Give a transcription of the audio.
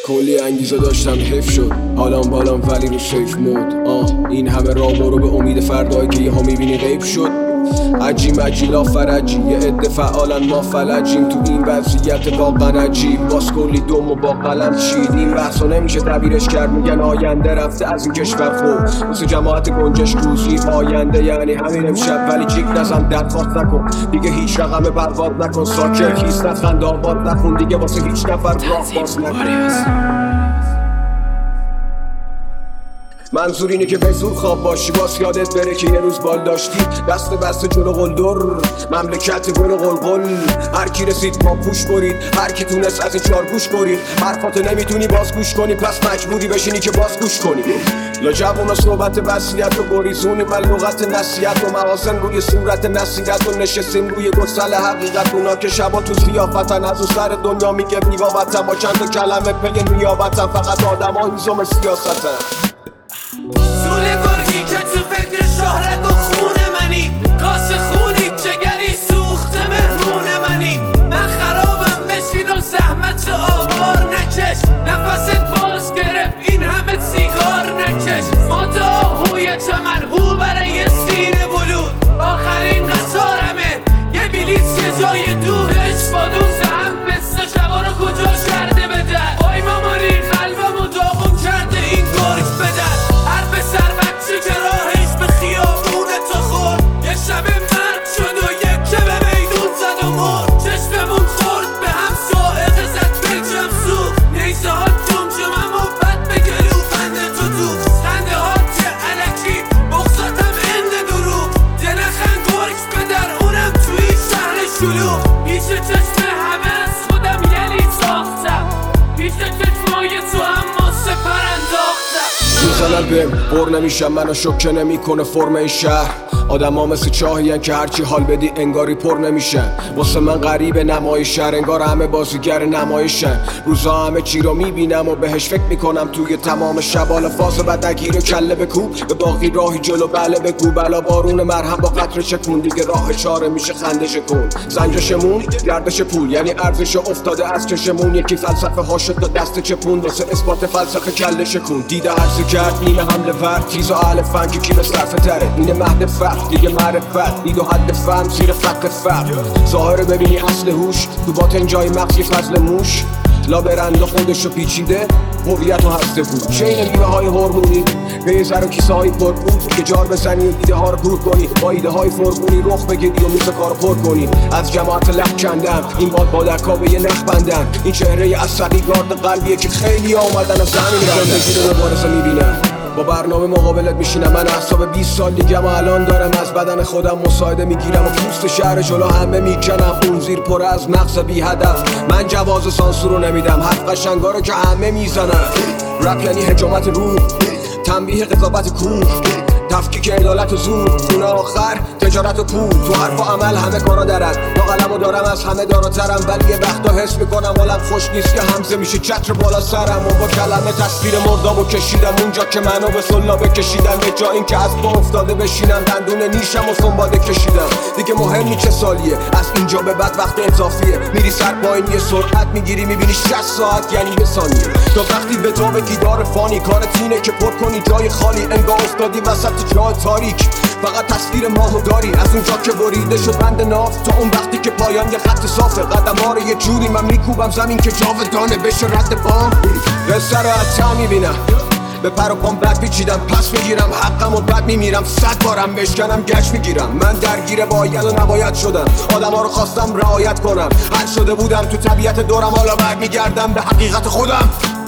کلی انگیزه داشتم حیف شد حالام بالام ولی رو سیف مود. این همه راه برو به امید فردایی که یهو میبینی غیب شد. عجی مجیلا فرجی یه عده فعالن ما فلجیم تو این وضعیت واقعا عجیب. باز کلی دم و با قلم چید. این بحثا نمیشه تعبیرش کرد، میگن آینده رفته از این کشور فوق واسه جماعت گنجش روزی آینده یعنی همین امشب. ولی جیک نزن درخواست نکن دیگه هیچ رقم برباد نکن. ساکر خیس نخند آباد نخون دیگه واسه هیچ نفر راه باز نکن. منظور اینه که به زور خواب باشی باز یادت بره که یه روز بال داشتی دست بسته جلو قلدر مملکت گل و قلقل. هر کی رسید ما پوش برید، هر کی تونست از این چار گوش برید. حرفاتو نمیتونی باز گوش کنی پس مجبوری بشینی که باز گوش کنی. لاجوونا صحبت وصیت و گریزونی من لغت نصیحت و موازن روی صورت نصیحت و نشستیم روی گسل حقیقت. اونا که شبا تو زیافتن از اون سر دنیا میگه نیابتن با چند کلمه پی نیابتن فقط آدم ها هیزم سیاستن. زول گرگی که تو فکر شهرت و خون منی، کاسه خونی جگری سوخته مهمون منی. من خرابم بشین و زحمت آوار نکش، نفست باز گرفت این همه سیگار نکش. ما تا آهوی چمن هو برای سینه بلود آخرین قطارمه یه بلیت که جای دوهش با دوز هم بسته شبا رو کجا کرده بدن. آی مامانی قلبم و داغون کرده این گرگ بدن. سر بچه که راهش به خیابون تو خورد یه شب مرد شد و یکی به میدون زد و مرد. چشممون خورد به هم سائقه زد بلجم سوخت. نیزه ها جمجمم و بد به گلو بنده تو دوخ. خنده ها که علکی بغضاتم انده دروغ. دلخن گرگ بدر اونم توی شهر شلوغ. پیش چشم همه از خودم یلی ساختم، پیش چشمای تو هم ماسه پر انداختم. میزنن بهم بر نمیشم منو شوکه نمیکنه فرم این شهر. آدم ها مثل چاهین که هرچی حال بدی انگاری پر نمیشن. واسه من غریب نمای شهر انگار همه بازیگر نمایشن. روزا همه چی رو میبینم و بهش فکر میکنم توی تمام شبال فاز بدگیر و کله بکوب. به باقی راهی جلو بله بگو بلا بارون مرهم با قطر چکون. دیگه راه چاره میشه خندش کن. زنجشمون گردش پول یعنی ارزش افتاده از چشمون. یکی فلسفه ها شد تا دست چپون واسه اثبات فلسفه کله شکون. دیده عرض کرد نیمه حمله ورد چیز و اهل فن که کی مصرفه تره. اینه مهد فرق دیگه معرفت دید و حد فهم زیر فقر فرق. ظاهره ببینی اصل هوش تو باطن جای مغزی فضل موش. لابرند خودشو پیچیده هویت و هسته بود. چین میوه های هورمونی به یه ذره کیسه های پر بود که جار بزنی و دیده ها رو کور کنی. با ایده های فرمونی رخ بگیری و میز کارو پر کنی. از جماعت لب کندم این باد در به یه نخ بندن. این چهره عصبی گارد قلبیه که خیلی آمدن از زمین زندگی رو مبارزه میبینم. با برنامه مقابلت میشینم من اعصاب 20 سال دیگم و الان دارم از بدن خودم مساعده میگیرم و پوست شهر جلو همه میکنم. اون زیر پر از مغز بی هدف من جواز سانسور رو نمیدم. حرف قشنگا رو که همه میزنن. رپ یعنی حجامت روح، تنبیه قضاوت کور، تفکیک عدالت و زور، خونه آخر تجارت و پول. تو حرف و عمل همه کارا درد یا قلمو دارم از همه داراترم. ولی یه وقتا حس میکنم حالم خوش نیست که همزه میشه چتر بالا سرم. و با کلمه تصویر مردامو کشیدم اونجا که منو به سلابه کشیدم. به جا این که از با افتاده بشینم دندون نیشم و سنباده کشیدم. دیگه مهم نی چه سالیه از اینجا به بعد وقت اضافیه. میری سر پایین یه سرعت میگیری میبینی 60 ساعت یعنی یه ثانیه. تا وقتی به تو بگی دار فانی کارت اینه که پر کنی جای خالی انگار افتادی وسط جای تاریک. فقط تصویر ماهو داری از اونجا که بریده شد بند ناف. تا اون وقتی که پایان یه خط صافه قدم ها رو یه جوری من میکوبم زمین که جاودانه بشه رد پام. قصه رو از تا میبینم به پر و پام بد پیچیدم پس میگیرم حقم و بد میمیرم. 100 بارم بشکنم گشت میگیرم. من درگیر باید و نباید شدم. آدم ها رو خواستم رعایت کنم. حل شده بودم تو طبیعت دورم حالا برمیگردم به حقیقت خودم.